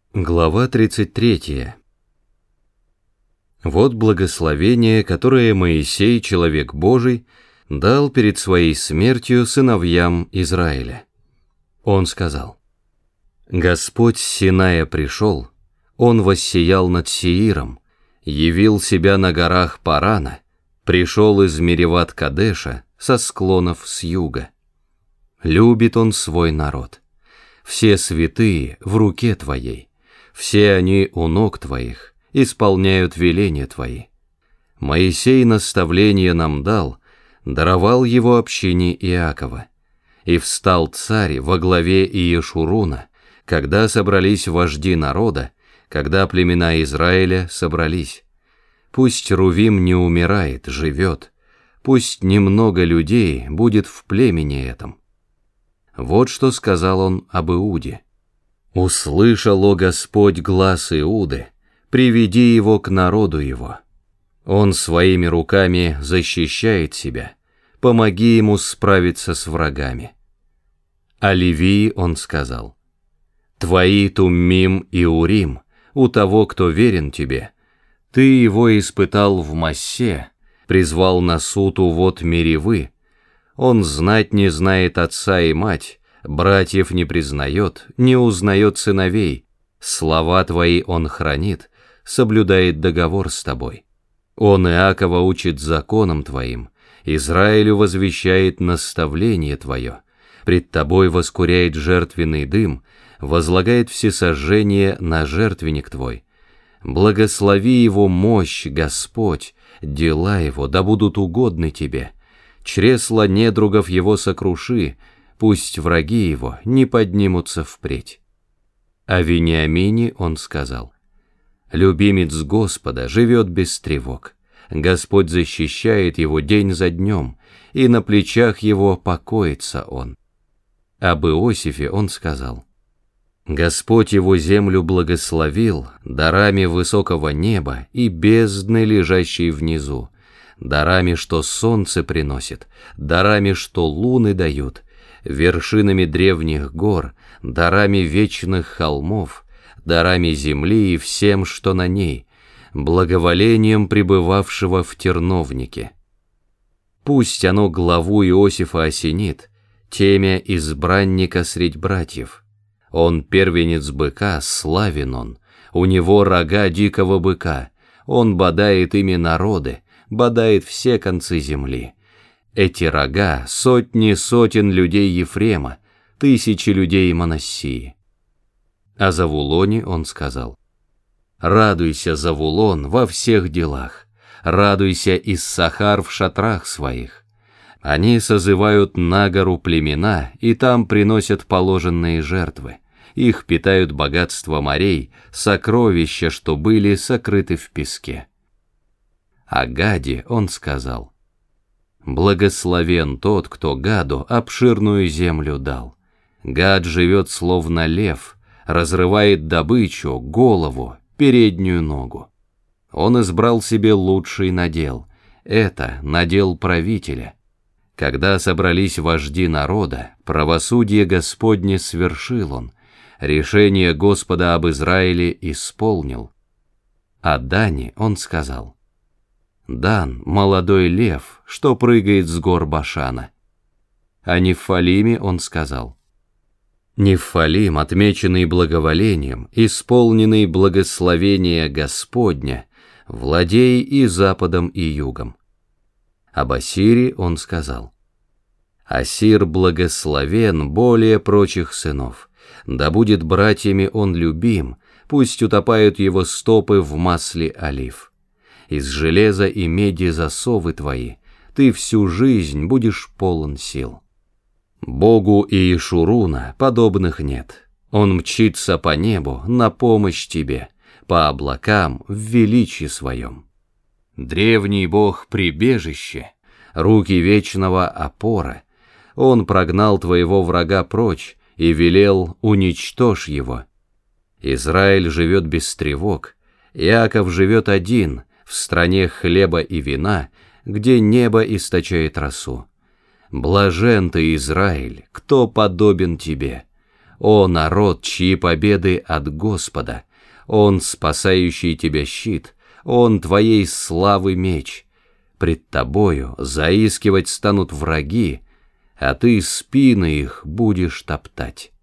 Глава 33. Вот благословение, которое Моисей, человек Божий, дал перед своей смертью сыновьям Израиля. Он сказал: «Господь с Синая пришел, Он воссиял над Сеиром, явил себя на горах Парана, пришел из Мереват-Кадеша, со склонов с юга. Любит Он свой народ. Все святые в руке Твоей. Все они у ног Твоих, исполняют веления Твои. Моисей наставление нам дал, даровал его общине Иакова. И встал царь во главе Иешуруна, когда собрались вожди народа, когда племена Израиля собрались. Пусть Рувим не умирает, живет, пусть немного людей будет в племени этом». Вот что сказал он об Иуде. «Услышал, о Господь, глас Иуды, приведи его к народу его. Он своими руками защищает себя, помоги ему справиться с врагами». О Левии он сказал: «Твои Туммим и Урим у того, кто верен тебе. Ты его испытал в Массе, призвал на суд у вод Меривы. Он знать не знает отца и мать, братьев не признает, не узнает сыновей. Слова твои он хранит, соблюдает договор с тобой. Он Иакова учит законам твоим, Израилю возвещает наставление твое, пред тобой воскуряет жертвенный дым, возлагает всесожжение на жертвенник твой. Благослови его мощь, Господь, дела его да будут угодны тебе. Чресла недругов его сокруши, пусть враги его не поднимутся впредь». О Вениамине он сказал: «Любимец Господа живет без тревог. Господь защищает его день за днем, и на плечах его покоится он». Об Иосифе он сказал: «Господь его землю благословил дарами высокого неба и бездны, лежащей внизу, дарами, что солнце приносит, дарами, что луны дают, вершинами древних гор, дарами вечных холмов, дарами земли и всем, что на ней, благоволением пребывавшего в терновнике. Пусть оно главу Иосифа осенит, темя избранника средь братьев. Он первенец быка, славен он, у него рога дикого быка, он бодает ими народы, бодает все концы земли. Эти рога — сотни сотен людей Ефрема, тысячи людей Манассии». О Завулоне он сказал: «Радуйся, Завулон, во всех делах, радуйся, Иссахар, в шатрах своих. Они созывают на гору племена, и там приносят положенные жертвы. Их питают богатства морей, сокровища, что были сокрыты в песке». О Гаде он сказал: «Благословен тот, кто Гаду обширную землю дал. Гад живет словно лев, разрывает добычу, голову, переднюю ногу. Он избрал себе лучший надел, это надел правителя. Когда собрались вожди народа, правосудие Господне свершил он, решение Господа об Израиле исполнил». О Дане он сказал: «Дан — молодой лев, что прыгает с гор Башана». О Нефалиме он сказал: «Нефалим, отмеченный благоволением, исполненный благословения Господня, владей и западом, и югом». Об Ассире он сказал: «Ассир благословен более прочих сынов, да будет братьями он любим, пусть утопают его стопы в масле олив. Из железа и меди засовы твои, ты всю жизнь будешь полон сил». Богу Иешуруна подобных нет. Он мчится по небу на помощь тебе, по облакам в величии своем. Древний Бог прибежище, руки вечного опора. Он прогнал твоего врага прочь и велел: уничтожь его. Израиль живет без тревог, Иаков живет один, в стране хлеба и вина, где небо источает росу. Блажен ты, Израиль, кто подобен тебе. О народ, чьи победы от Господа! Он спасающий тебя щит, Он твоей славы меч. Пред тобою заискивать станут враги, а ты спины их будешь топтать.